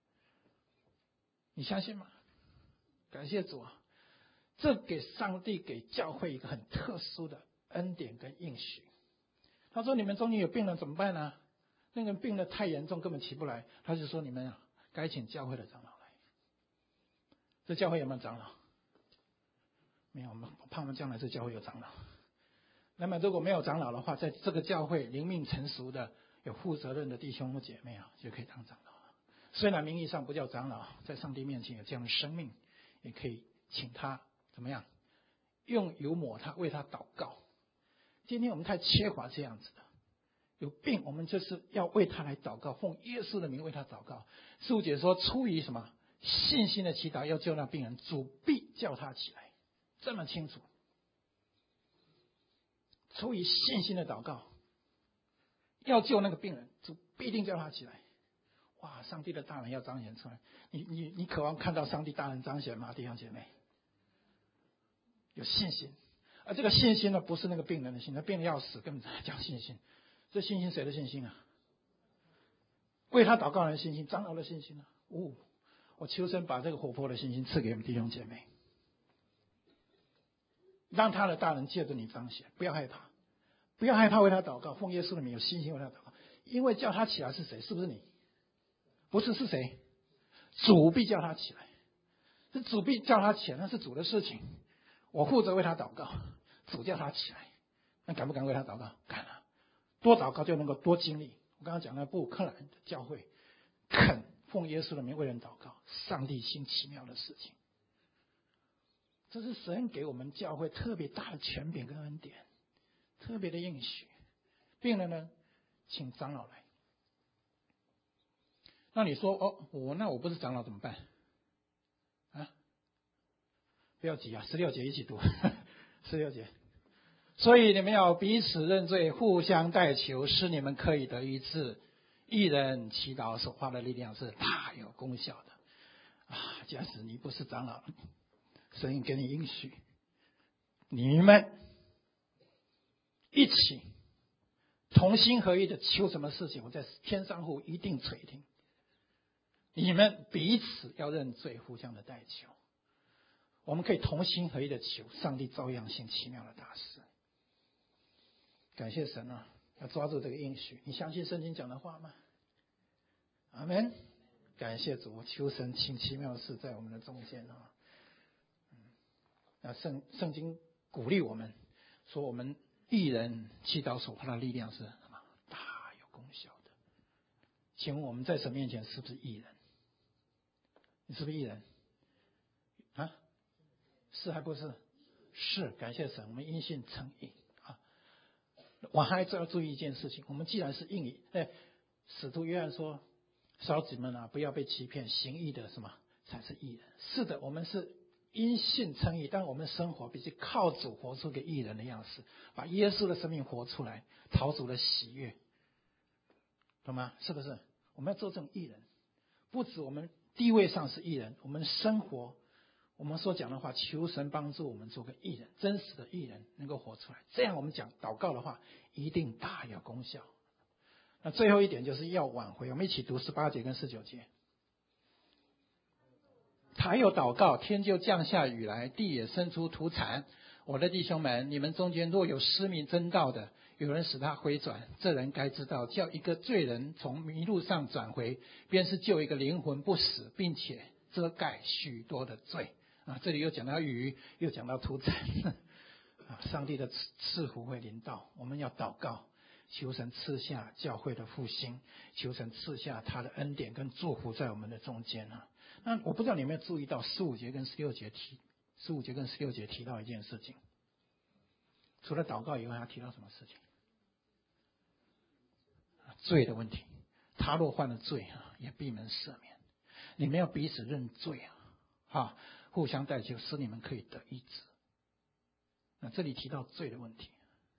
你相信吗？感谢主这给上帝给教会一个很特殊的恩典跟应许。他说你们中间有病人怎么办呢？那个病得太严重根本起不来，他就说你们该请教会的长老来。这教会有没有长老？没有，我盼望将来这教会有长老。那么如果没有长老的话，在这个教会灵命成熟的有负责任的弟兄或姐妹啊，就可以当长老。虽然名义上不叫长老，在上帝面前有这样的生命，也可以请他怎么样，用油抹他，为他祷告。今天我们太缺乏这样子的，有病我们就是要为他来祷告，奉耶稣的名为他祷告。师母姐说，出于什么信心的祈祷，要救那病人，主必叫他起来，这么清楚。出于信心的祷告，要救那个病人，主必定叫他起来。哇，上帝的大能要彰显出来。你渴望看到上帝大能彰显吗，弟兄姐妹？有信心，而这个信心呢，不是那个病人的心，那病人要死，根本才讲信心。这信心谁的信心啊？为他祷告人的信心，长老的信心啊。我求神把这个活泼的信心赐给我们弟兄姐妹，让他的大能借着你彰显，不要害怕，不要害怕为他祷告，奉耶稣的名有信心为他祷告，因为叫他起来是谁？是不是你？不是，是谁？主必叫他起来，是主必叫他起来，那是主的事情。我负责为他祷告，主叫他起来，那敢不敢为他祷告？敢啊！多祷告就能够多经历。我刚刚讲的布克兰的教会，肯奉耶稣的名为人祷告，上帝行奇妙的事情。这是神给我们教会特别大的权柄跟恩典，特别的应许。病人呢，请长老来。那你说我不是长老怎么办？啊，不要急啊，16节一起读，16节。所以你们要彼此认罪，互相代求，使你们可以得医治。一人祈祷所发的力量是大有功效的啊！假使你不是长老，神给你应许，你们一起同心合意的求什么事情，我在天上父一定垂听。你们彼此要认罪，互相的代求，我们可以同心合意的求，上帝照样行奇妙的大事。感谢神啊，要抓住这个应许。你相信圣经讲的话吗？阿们。感谢主，求神行奇妙的事在我们的中间啊。那圣经鼓励我们说，我们义人祈祷所发的力量是什么？大有功效的。请问我们在神面前是不是义人？你是不是义人啊？是还不是？是，感谢神，我们因信称义啊。我还要注意一件事情，我们既然是义，使徒约翰说，小子们啊，不要被欺骗，行义的什么才是义人。是的，我们是因信称义，但我们生活必须靠主活出个义人的样式，把耶稣的生命活出来，讨主的喜悦，懂吗？是不是？我们要做这种义人，不止我们地位上是义人，我们生活，我们所讲的话，求神帮助我们做个义人，真实的义人能够活出来。这样我们讲祷告的话，一定大有功效。那最后一点就是要挽回，我们一起读18节跟19节。还有祷告，天就降下雨来，地也生出土产。我的弟兄们，你们中间若有失迷真道的，有人使他回转，这人该知道，叫一个罪人从迷路上转回，便是救一个灵魂不死，并且遮盖许多的罪啊！这里又讲到雨，又讲到土产啊！上帝的赐福会临到，我们要祷告，求神赐下教会的复兴，求神赐下他的恩典跟祝福在我们的中间啊！那我不知道你有没有注意到15节跟16节提到一件事情，除了祷告以外，他提到什么事情？罪的问题。他若犯了罪啊，也闭门赦免。你们要彼此认罪啊，互相代求，使你们可以得医治。那这里提到罪的问题，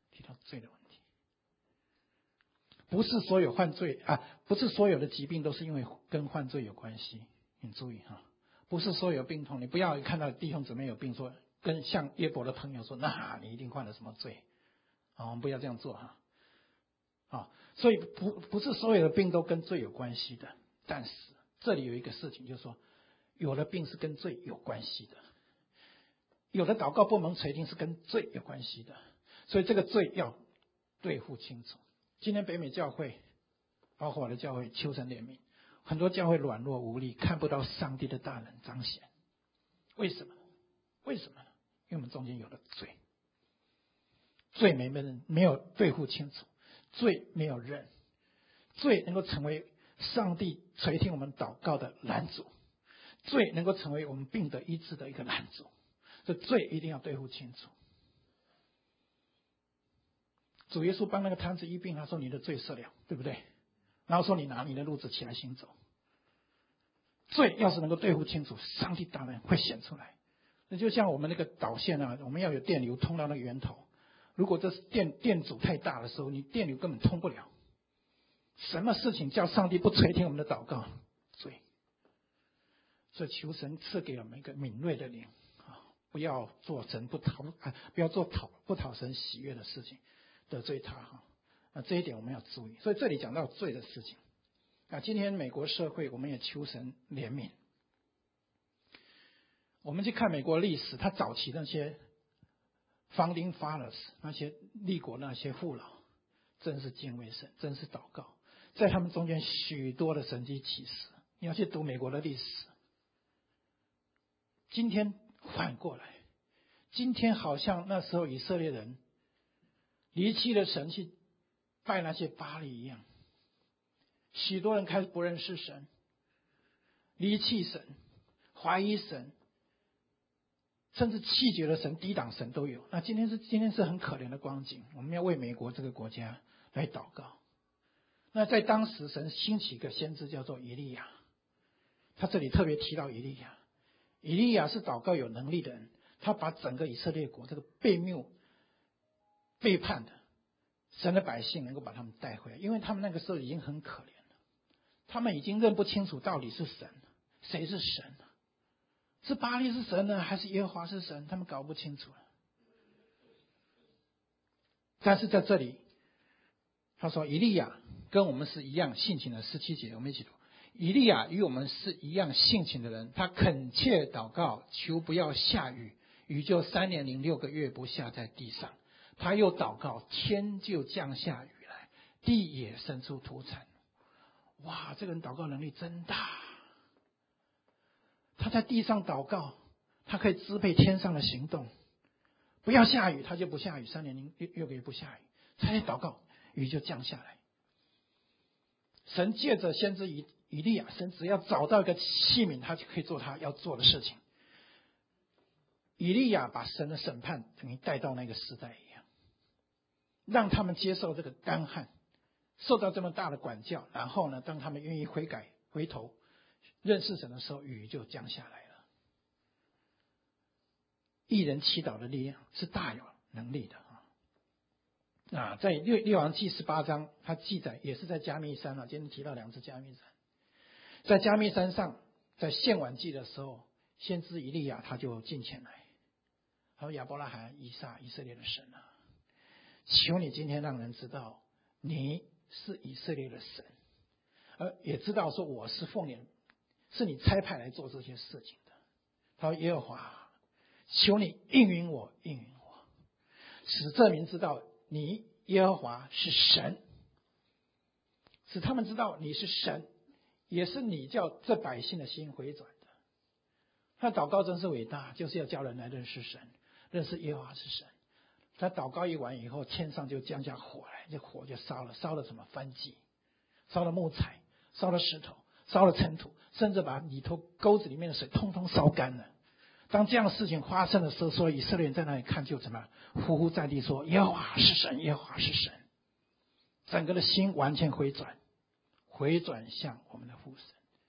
不是所有犯罪啊，不是所有的疾病都是因为跟犯罪有关系。你注意哈，不是所有病痛，你不要看到弟兄姊妹有病说，跟像约伯的朋友说，那你一定犯了什么罪啊？我们不要这样做哈。所以不是所有的病都跟罪有关系的，但是这里有一个事情，就是说，有的病是跟罪有关系的，有的祷告不蒙垂听是跟罪有关系的，所以这个罪要对付清楚。今天北美教会，包括我的教会，求神怜悯，很多教会软弱无力，看不到上帝的大能彰显。为什么呢？因为我们中间有了罪，罪没有对付清楚，罪没有认， 罪能够成为上帝垂听我们祷告的拦阻，罪能够成为我们病得医治的一个拦阻。这罪一定要对付清楚。主耶稣帮那个瘫子医病，他说你的罪赦了，对不对？然后说你拿你的褥子起来行走。罪要是能够对付清楚，上帝当然会显出来。那就像我们那个导线啊，我们要有电流通到那个源头。如果这电阻太大的时候，你电流根本通不了。什么事情叫上帝不垂听我们的祷告？罪。所以求神赐给我们一个敏锐的灵啊，不要做神不讨神喜悦的事情，得罪他哈。这一点我们要注意。所以这里讲到罪的事情啊，今天美国社会我们也求神怜悯。我们去看美国历史，他早期那些 founding fathers 那些立国那些父老，真是敬畏神，真是祷告，在他们中间许多的神迹奇事。你要去读美国的历史。今天反过来，今天好像那时候以色列人离弃了神去拜那些巴力一样，许多人开始不认识神，离弃神，怀疑神，甚至弃绝了神，抵挡神都有。那今天是很可怜的光景，我们要为美国这个国家来祷告。那在当时神兴起一个先知叫做以利亚，他这里特别提到以利亚。以利亚是祷告有能力的人，他把整个以色列国这个背叛的神的百姓能够把他们带回来，因为他们那个时候已经很可怜了，他们已经认不清楚到底是神谁是神，是巴力是神呢，还是耶和华是神，他们搞不清楚了。但是在这里他说以利亚跟我们是一样性情的，17节我们一起读。以利亚与我们是一样性情的人，他恳切祷告，求不要下雨，雨就3年06个月不下在地上。他又祷告，天就降下雨来，地也生出土产。哇，这个人祷告能力真大。他在地上祷告，他可以支配天上的行动。不要下雨，他就不下雨，3年06个月不下雨。他一祷告，雨就降下来。神借着先知以利亚，神只要找到一个器皿，他就可以做他要做的事情。以利亚把神的审判等于带到那个时代一样，让他们接受这个干旱，受到这么大的管教，然后呢，当他们愿意悔改回头认识神的时候，雨就降下来了。义人祈祷的力量是大有能力的啊！在列王记18章，他记载也是在加密山啊，今天提到2次加密山。在加密山上，在献晚祭的时候，先知以利亚他就进前来，他说：亚伯拉罕、以撒、以色列的神啊，求你今天让人知道你是以色列的神，而也知道说我是奉你，是你差派来做这些事情的。他说：耶和华，求你应允我，使这民知道你耶和华是神，使他们知道你是神，也是你叫这百姓的心回转的。他祷告真是伟大，就是要叫人来认识神，认识耶和华是神。他祷告一完以后，天上就降下火来，这火就烧了什么燔祭，烧了木材，烧了石头，烧了尘土，甚至把里头沟子里面的水通通烧干了。当这样的事情发生的时候，所以以色列人在那里看就怎么呼呼在地说：耶和华是神，耶和华是神。整个的心完全回转向我们的父神。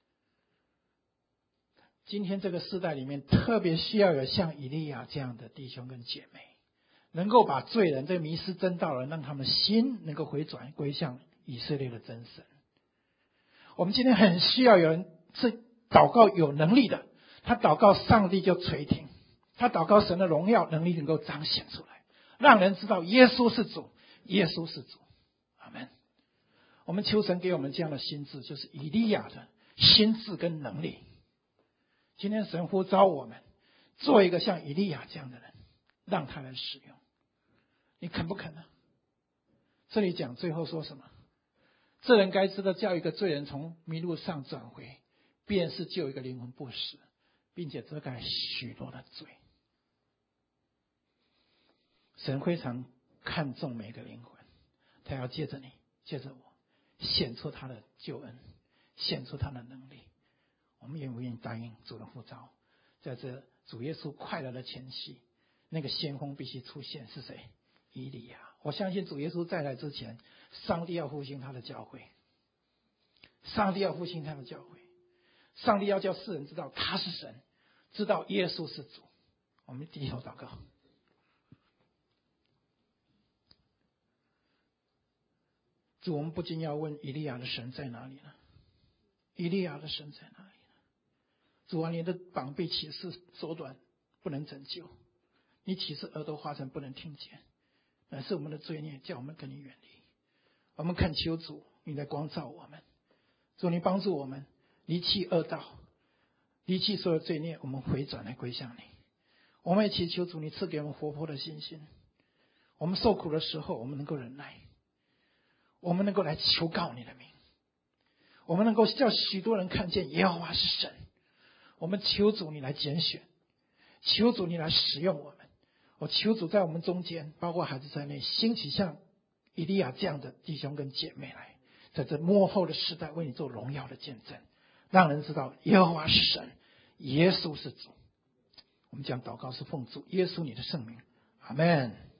今天这个世代里面，特别需要有像以利亚这样的弟兄跟姐妹，能够把罪人、这个迷失真道人，让他们心能够回转归向以色列的真神。我们今天很需要有人是祷告有能力的，他祷告上帝就垂听，他祷告神的荣耀能力能够彰显出来，让人知道耶稣是主，耶稣是主。阿们。我们求神给我们这样的心智，就是以利亚的心智跟能力。今天神呼召我们做一个像以利亚这样的人，让他来使用。你肯不肯呢？这里讲最后说什么？这人该知道叫一个罪人从迷路上转回，便是救一个灵魂不死，并且遮盖许多的罪。神非常看重每个灵魂，他要借着你，借着我， 显出他的救恩，显出他的能力。我们愿不愿意答应主的呼召？在这主耶稣快来的前夕，那个先锋必须出现，是谁？以利亚。我相信主耶稣再来之前，上帝要复兴他的教会，上帝要复兴他的教会，上帝要叫世人知道他是神，知道耶稣是主。我们低头祷告。主，我们不禁要问，以利亚的神在哪里呢？以利亚的神在哪里呢？主啊，你的膀臂岂是手短不能拯救？你岂是耳朵化成不能听见？乃是我们的罪孽，叫我们跟你远离。我们恳求主，你来光照我们。主，你帮助我们离弃恶道，离弃所有罪孽，我们回转来归向你。我们也祈求主，你赐给我们活泼的信心。我们受苦的时候，我们能够忍耐，我们能够来求告你的名，我们能够叫许多人看见耶和华是神。我们求主你来拣选，求主你来使用我们。我求主在我们中间，包括孩子在内，兴起像以利亚这样的弟兄跟姐妹来，在这末后的时代为你做荣耀的见证，让人知道耶和华是神，耶稣是主。我们讲祷告是奉主耶稣你的圣名，阿们。